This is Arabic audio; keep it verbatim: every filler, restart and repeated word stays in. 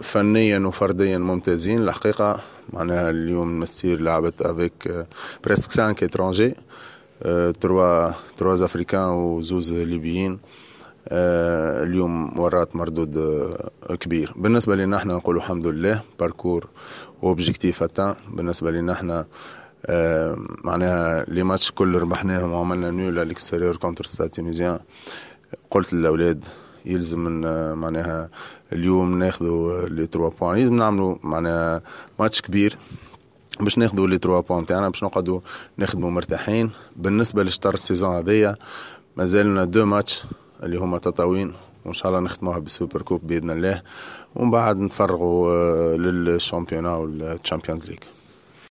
فنيا وفرديا ممتازين الحقيقة. معناها اليوم المسير لعبت افيك بريسك سانك اترانجي، تروا تروا افريكان وزوز ليبيين. اليوم ورات مردود كبير بالنسبة لنا احنا. نقول الحمد لله باركور وبجيكتيف اتان. بالنسبة لنا احنا معناها لي ماتش كل ربحناهم وعملنا نيول على الاكستيريور كونتر ستاد تونيزيان. قلت للاولاد يلزم من معناها اليوم ناخذوا لي ثلاثة بوين، لازم نعملوا معناها ماتش كبير باش ناخذوا لي ثلاثة بوين تاعنا باش نقعدوا نخدموا مرتاحين. بالنسبه لشطر السيزون هذيا مازالنا دو ماتش اللي هما تطاوين، وان شاء الله نختموها بالسوبر كوب باذن الله، ومن بعد نتفرغوا للشامبيونات والتشامبيونز ليج.